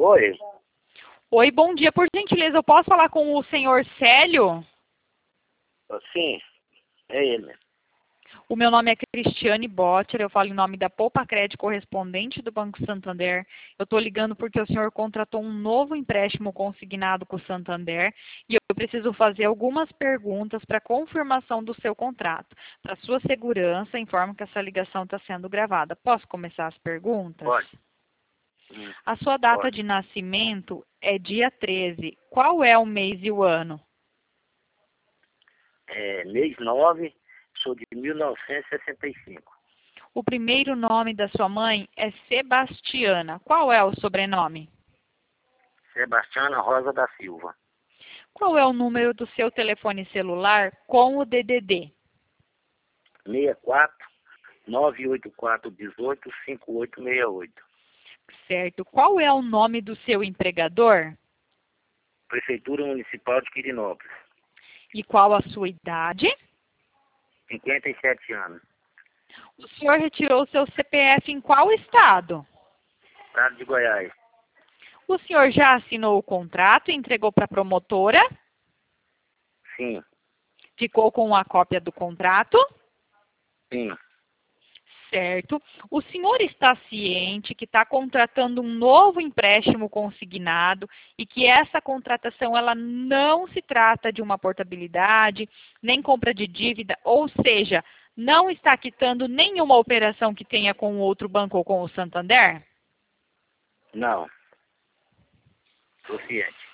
Oi, Oi, bom dia. Por gentileza, eu posso falar com o senhor Célio? sim, é ele. O meu nome é Cristiane Botter, eu falo em nome da Poupa Crédito correspondente do Banco Santander. Eu estou ligando porque o senhor contratou um novo empréstimo consignado com o Santander e eu preciso fazer algumas perguntas para confirmação do seu contrato. Para sua segurança, informo que essa ligação está sendo gravada. Posso começar as perguntas? Pode. A sua data Pode. de nascimento é dia 13. Qual é o mês e o ano? Mês 9, sou de 1965. O primeiro nome da sua mãe é Sebastiana. Qual é o sobrenome? Sebastiana Rosa da Silva. Qual é o número do seu telefone celular com o DDD? 64 984 18 5868. Certo. Qual é o nome do seu empregador? Prefeitura Municipal de Quirinópolis. E qual a sua idade? 57 anos. O senhor retirou seu CPF em qual estado? Estado de Goiás. O senhor já assinou o contrato e entregou para a promotora? Sim, Ficou com a cópia do contrato? sim. Certo. O senhor está ciente que está contratando um novo empréstimo consignado e que essa contratação ela não se trata de uma portabilidade, nem compra de dívida, ou seja, não está quitando nenhuma operação que tenha com outro banco ou com o Santander? Não. Sou ciente.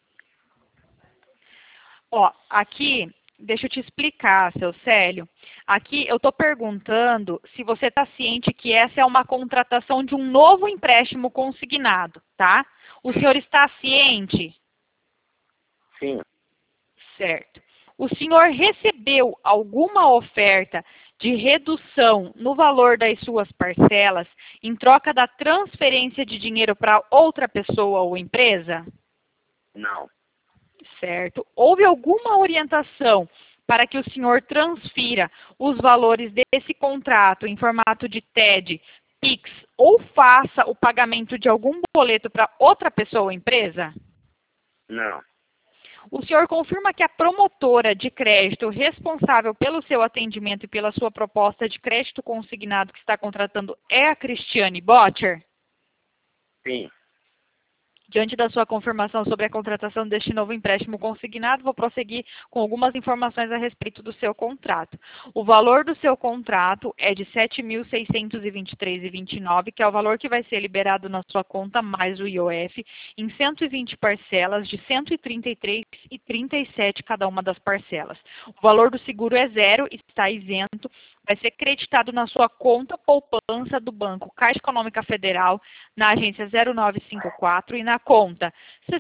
Ó, aqui, deixa eu te explicar, seu Célio. Aqui eu estou perguntando se você está ciente que essa é uma contratação de um novo empréstimo consignado, tá? O senhor está ciente? Sim, Certo. O senhor recebeu alguma oferta de redução no valor das suas parcelas em troca da transferência de dinheiro para outra pessoa ou empresa? não. Certo. Houve alguma orientação para que o senhor transfira os valores desse contrato em formato de TED, PIX ou faça o pagamento de algum boleto para outra pessoa ou empresa? Não. O senhor confirma que a promotora de crédito responsável pelo seu atendimento e pela sua proposta de crédito consignado que está contratando é a Cristiane Botter? Sim. Diante da sua confirmação sobre a contratação deste novo empréstimo consignado, vou prosseguir com algumas informações a respeito do seu contrato. O valor do seu contrato é de R$ 7.623,29, que é o valor que vai ser liberado na sua conta mais o IOF, em 120 parcelas de R$ 133,37 cada uma das parcelas. O valor do seguro é zero, está isento, vai ser creditado na sua conta poupança do Banco Caixa Econômica Federal, na agência 0954 e na conta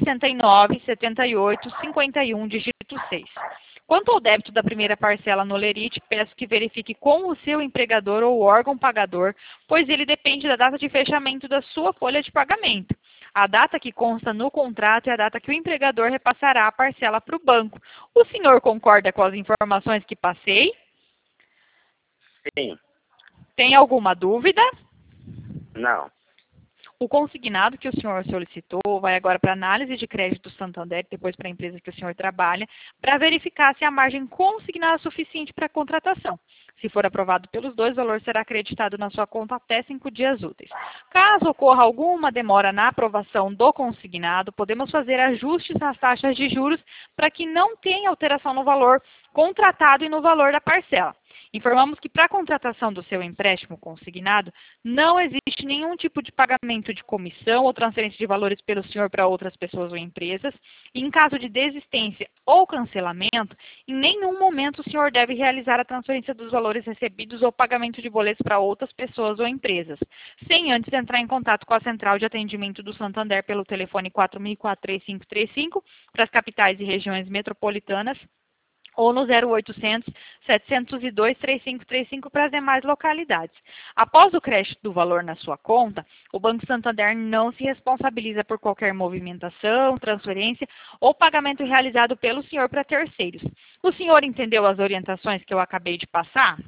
697851, dígito 6. Quanto ao débito da primeira parcela no Lerite, peço que verifique com o seu empregador ou órgão pagador, pois ele depende da data de fechamento da sua folha de pagamento. A data que consta no contrato é a data que o empregador repassará a parcela para o banco. O senhor concorda com as informações que passei? Sim. Tem alguma dúvida? Não. O consignado que o senhor solicitou vai agora para a análise de crédito do Santander, depois para a empresa que o senhor trabalha, para verificar se a margem consignada é suficiente para a contratação. Se for aprovado pelos dois, o valor será acreditado na sua conta até 5 dias úteis. Caso ocorra alguma demora na aprovação do consignado, podemos fazer ajustes nas taxas de juros para que não tenha alteração no valor contratado e no valor da parcela. Informamos que para a contratação do seu empréstimo consignado, não existe nenhum tipo de pagamento de comissão ou transferência de valores pelo senhor para outras pessoas ou empresas. E em caso de desistência ou cancelamento, em nenhum momento o senhor deve realizar a transferência dos valores recebidos ou pagamento de boletos para outras pessoas ou empresas, sem antes entrar em contato com a central de atendimento do Santander pelo telefone 4004-3535 para as capitais e regiões metropolitanas, ou no 0800 702 3535 para as demais localidades. Após o crédito do valor na sua conta, o Banco Santander não se responsabiliza por qualquer movimentação, transferência ou pagamento realizado pelo senhor para terceiros. O senhor entendeu as orientações que eu acabei de passar?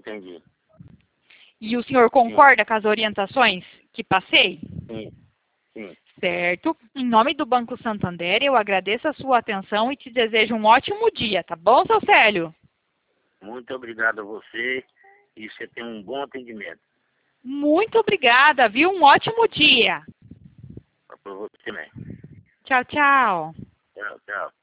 Entendi. E o senhor Sim. concorda com as orientações que passei? Sim. Sim. Certo. Em nome do Banco Santander, eu agradeço a sua atenção e te desejo um ótimo dia, tá bom, seu Célio? Muito obrigado a você e você tem um bom atendimento. Muito obrigada, viu? Um ótimo dia. Para você também. Tchau, tchau. Tchau, tchau.